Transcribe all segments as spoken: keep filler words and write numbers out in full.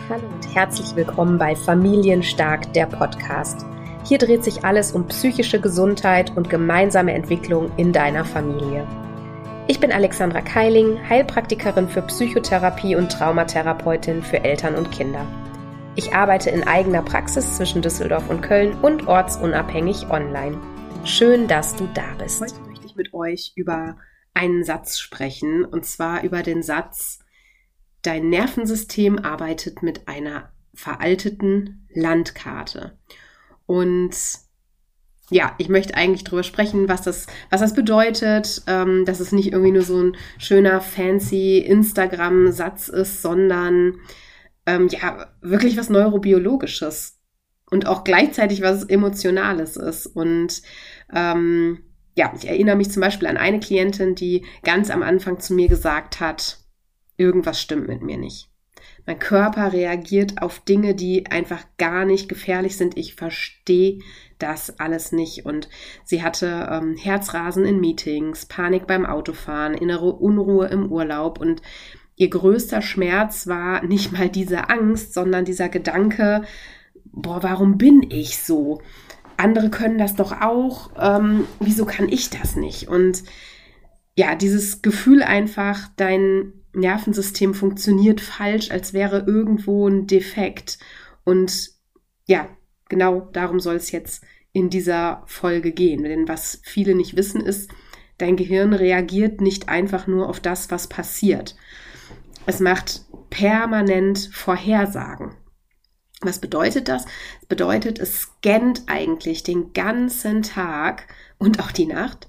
Hallo und herzlich willkommen bei Familienstark, der Podcast. Hier dreht sich alles um psychische Gesundheit und gemeinsame Entwicklung in deiner Familie. Ich bin Alexandra Keiling, Heilpraktikerin für Psychotherapie und Traumatherapeutin für Eltern und Kinder. Ich arbeite in eigener Praxis zwischen Düsseldorf und Köln und ortsunabhängig online. Schön, dass du da bist. Heute möchte ich mit euch über einen Satz sprechen, und zwar über den Satz: Dein Nervensystem arbeitet mit einer veralteten Landkarte. Und ja, ich möchte eigentlich darüber sprechen, was das, was das bedeutet, ähm, dass es nicht irgendwie nur so ein schöner, fancy Instagram-Satz ist, sondern ähm, ja, wirklich was Neurobiologisches und auch gleichzeitig was Emotionales ist. Und ähm, ja, ich erinnere mich zum Beispiel an eine Klientin, die ganz am Anfang zu mir gesagt hat: Irgendwas stimmt mit mir nicht. Mein Körper reagiert auf Dinge, die einfach gar nicht gefährlich sind. Ich verstehe das alles nicht. Und sie hatte ähm, Herzrasen in Meetings, Panik beim Autofahren, innere Unruhe im Urlaub. Und ihr größter Schmerz war nicht mal diese Angst, sondern dieser Gedanke: Boah, warum bin ich so? Andere können das doch auch. Ähm, wieso kann ich das nicht? Und ja, dieses Gefühl einfach, dein Nervensystem funktioniert falsch, als wäre irgendwo ein Defekt. Und ja, genau darum soll es jetzt in dieser Folge gehen. Denn was viele nicht wissen ist, dein Gehirn reagiert nicht einfach nur auf das, was passiert. Es macht permanent Vorhersagen. Was bedeutet das? Das bedeutet, es scannt eigentlich den ganzen Tag und auch die Nacht.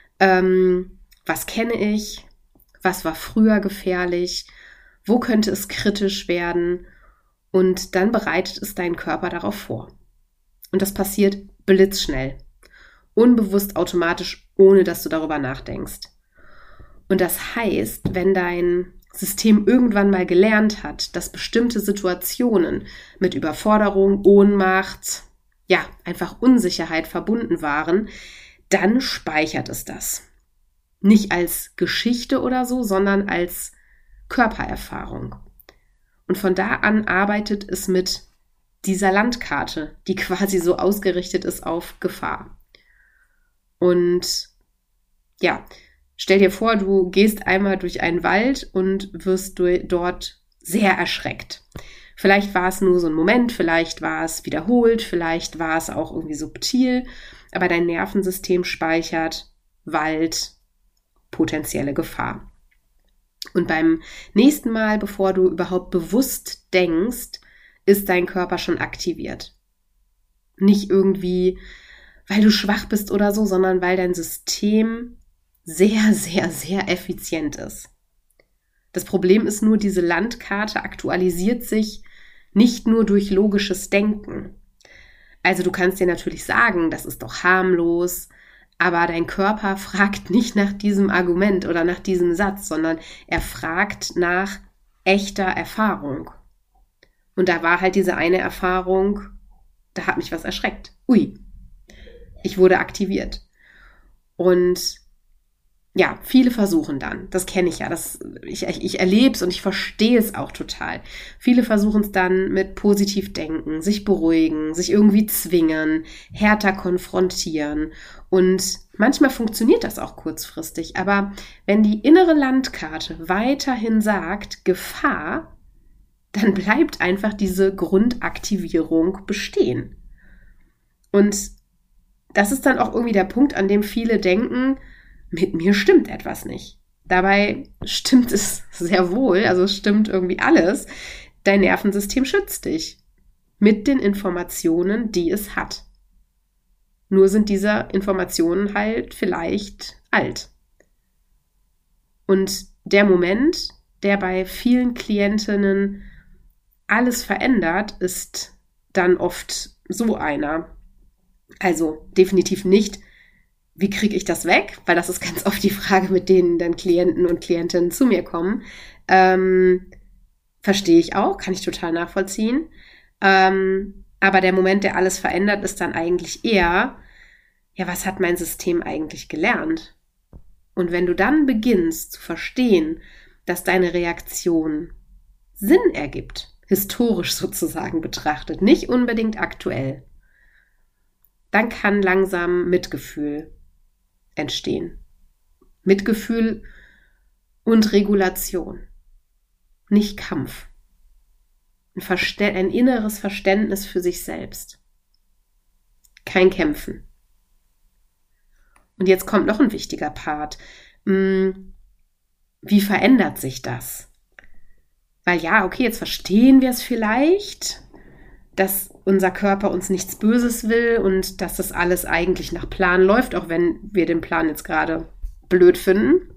Ähm, was kenne ich? Was war früher gefährlich? Wo könnte es kritisch werden? Und dann bereitet es deinen Körper darauf vor. Und das passiert blitzschnell. Unbewusst, automatisch, ohne dass du darüber nachdenkst. Und das heißt, wenn dein System irgendwann mal gelernt hat, dass bestimmte Situationen mit Überforderung, Ohnmacht, ja, einfach Unsicherheit verbunden waren, dann speichert es das. Nicht als Geschichte oder so, sondern als Körpererfahrung. Und von da an arbeitet es mit dieser Landkarte, die quasi so ausgerichtet ist auf Gefahr. Und ja, stell dir vor, du gehst einmal durch einen Wald und wirst dort sehr erschreckt. Vielleicht war es nur so ein Moment, vielleicht war es wiederholt, vielleicht war es auch irgendwie subtil, aber dein Nervensystem speichert Wald, potenzielle Gefahr. Und beim nächsten Mal, bevor du überhaupt bewusst denkst, ist dein Körper schon aktiviert. Nicht irgendwie, weil du schwach bist oder so, sondern weil dein System sehr, sehr, sehr effizient ist. Das Problem ist nur, diese Landkarte aktualisiert sich nicht nur durch logisches Denken. Also du kannst dir natürlich sagen, das ist doch harmlos, aber dein Körper fragt nicht nach diesem Argument oder nach diesem Satz, sondern er fragt nach echter Erfahrung. Und da war halt diese eine Erfahrung, da hat mich was erschreckt. Ui, ich wurde aktiviert. Und ja, viele versuchen dann, das kenne ich ja, das, ich, ich erlebe es und ich verstehe es auch total. Viele versuchen es dann mit positiv denken, sich beruhigen, sich irgendwie zwingen, härter konfrontieren. Und manchmal funktioniert das auch kurzfristig. Aber wenn die innere Landkarte weiterhin sagt, Gefahr, dann bleibt einfach diese Grundaktivierung bestehen. Und das ist dann auch irgendwie der Punkt, an dem viele denken, mit mir stimmt etwas nicht. Dabei stimmt es sehr wohl, also es stimmt irgendwie alles. Dein Nervensystem schützt dich mit den Informationen, die es hat. Nur sind diese Informationen halt vielleicht alt. Und der Moment, der bei vielen Klientinnen alles verändert, ist dann oft so einer. Also definitiv nicht, wie kriege ich das weg? Weil das ist ganz oft die Frage, mit denen dann Klienten und Klientinnen zu mir kommen. Ähm, verstehe ich auch, kann ich total nachvollziehen. Ähm, aber der Moment, der alles verändert, ist dann eigentlich eher, ja, was hat mein System eigentlich gelernt? Und wenn du dann beginnst zu verstehen, dass deine Reaktion Sinn ergibt, historisch sozusagen betrachtet, nicht unbedingt aktuell, dann kann langsam Mitgefühl entstehen. Mitgefühl und Regulation, nicht Kampf. Ein, Verste- ein inneres Verständnis für sich selbst. Kein Kämpfen. Und jetzt kommt noch ein wichtiger Part. Wie verändert sich das? Weil ja, okay, jetzt verstehen wir es vielleicht, dass unser Körper uns nichts Böses will und dass das alles eigentlich nach Plan läuft, auch wenn wir den Plan jetzt gerade blöd finden.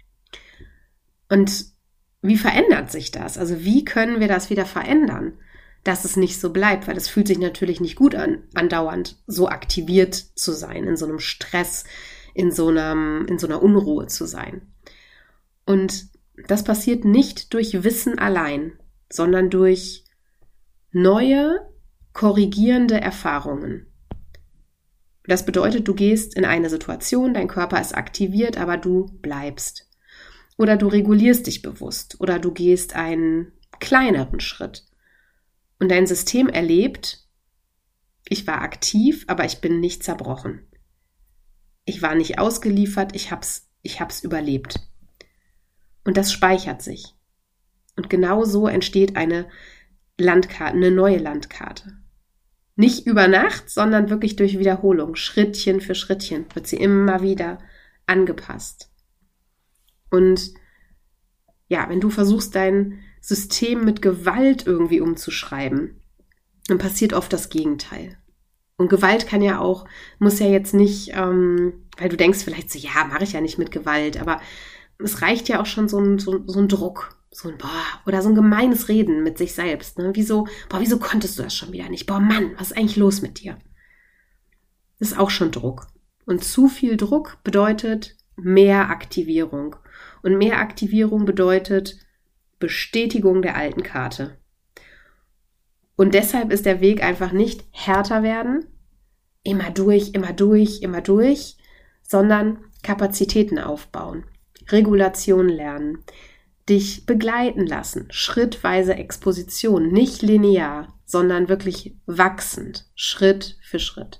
Und wie verändert sich das? Also wie können wir das wieder verändern, dass es nicht so bleibt? Weil es fühlt sich natürlich nicht gut an, andauernd so aktiviert zu sein, in so einem Stress, in so einem, in so einer Unruhe zu sein. Und das passiert nicht durch Wissen allein, sondern durch neue, korrigierende Erfahrungen. Das bedeutet, du gehst in eine Situation, dein Körper ist aktiviert, aber du bleibst. Oder du regulierst dich bewusst. Oder du gehst einen kleineren Schritt. Und dein System erlebt, ich war aktiv, aber ich bin nicht zerbrochen. Ich war nicht ausgeliefert, ich hab's, ich hab's überlebt. Und das speichert sich. Und genau so entsteht eine Landkarte, eine neue Landkarte. Nicht über Nacht, sondern wirklich durch Wiederholung. Schrittchen für Schrittchen wird sie immer wieder angepasst. Und ja, wenn du versuchst, dein System mit Gewalt irgendwie umzuschreiben, dann passiert oft das Gegenteil. Und Gewalt kann ja auch, muss ja jetzt nicht, ähm, weil du denkst vielleicht so, ja, mache ich ja nicht mit Gewalt, aber es reicht ja auch schon so ein, so, so ein Druck, so ein boah, oder so ein gemeines Reden mit sich selbst. Ne? Wieso, boah, wieso konntest du das schon wieder nicht? Boah, Mann, was ist eigentlich los mit dir? Das ist auch schon Druck. Und zu viel Druck bedeutet mehr Aktivierung. Und mehr Aktivierung bedeutet Bestätigung der alten Karte. Und deshalb ist der Weg einfach nicht härter werden, immer durch, immer durch, immer durch, sondern Kapazitäten aufbauen. Regulation lernen, dich begleiten lassen, schrittweise Exposition, nicht linear, sondern wirklich wachsend, Schritt für Schritt.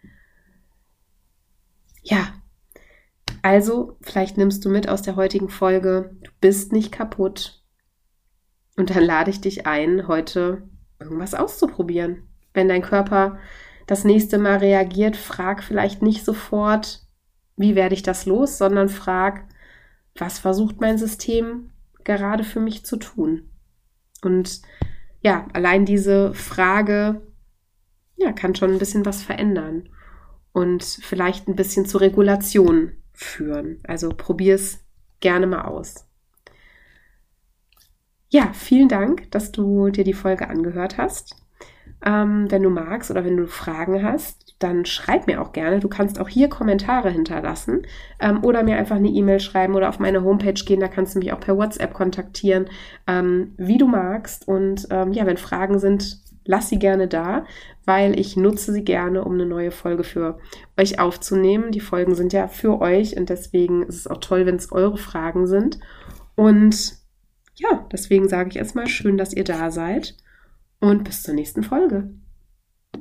Ja, also vielleicht nimmst du mit aus der heutigen Folge, du bist nicht kaputt und dann lade ich dich ein, heute irgendwas auszuprobieren. Wenn dein Körper das nächste Mal reagiert, frag vielleicht nicht sofort, wie werde ich das los, sondern frag, was versucht mein System gerade für mich zu tun? Und ja, allein diese Frage, ja, kann schon ein bisschen was verändern und vielleicht ein bisschen zur Regulation führen. Also probier es gerne mal aus. Ja, vielen Dank, dass du dir die Folge angehört hast. Ähm, wenn du magst oder wenn du Fragen hast, dann schreib mir auch gerne. Du kannst auch hier Kommentare hinterlassen ähm, oder mir einfach eine E-Mail schreiben oder auf meine Homepage gehen. Da kannst du mich auch per WhatsApp kontaktieren, ähm, wie du magst. Und ähm, ja, wenn Fragen sind, lass sie gerne da, weil ich nutze sie gerne, um eine neue Folge für euch aufzunehmen. Die Folgen sind ja für euch und deswegen ist es auch toll, wenn es eure Fragen sind. Und ja, deswegen sage ich erstmal schön, dass ihr da seid und bis zur nächsten Folge.